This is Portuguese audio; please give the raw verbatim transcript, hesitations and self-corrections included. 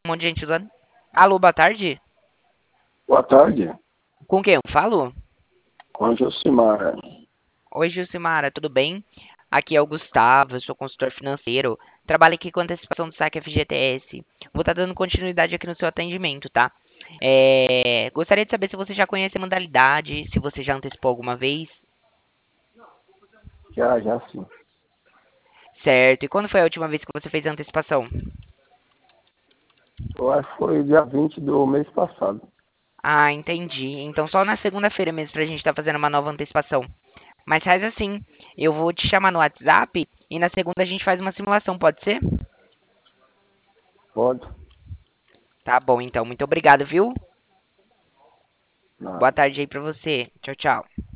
Um monte de gente usando. Alô, boa tarde. Boa tarde, Com quem eu falo? com a Josimar. Oi, Gilcimara, tudo bem? Aqui é o Gustavo, eu sou consultor financeiro. Trabalho aqui com antecipação do saque F G T S. Vou estar dando continuidade aqui no seu atendimento, tá? É, Gostaria de saber se você já conhece a modalidade, se você já antecipou alguma vez. Já, já sim. Certo. E quando foi a última vez que você fez a antecipação? Eu acho que foi dia vinte do mês passado. Ah, entendi. Então só na segunda-feira mesmo pra gente estar fazendo uma nova antecipação. Mas faz assim, eu vou te chamar no WhatsApp e na segunda a gente faz uma simulação, pode ser? Pode? Tá bom, então. Muito obrigado, viu? Boa Nada. tarde aí pra você. Tchau, tchau.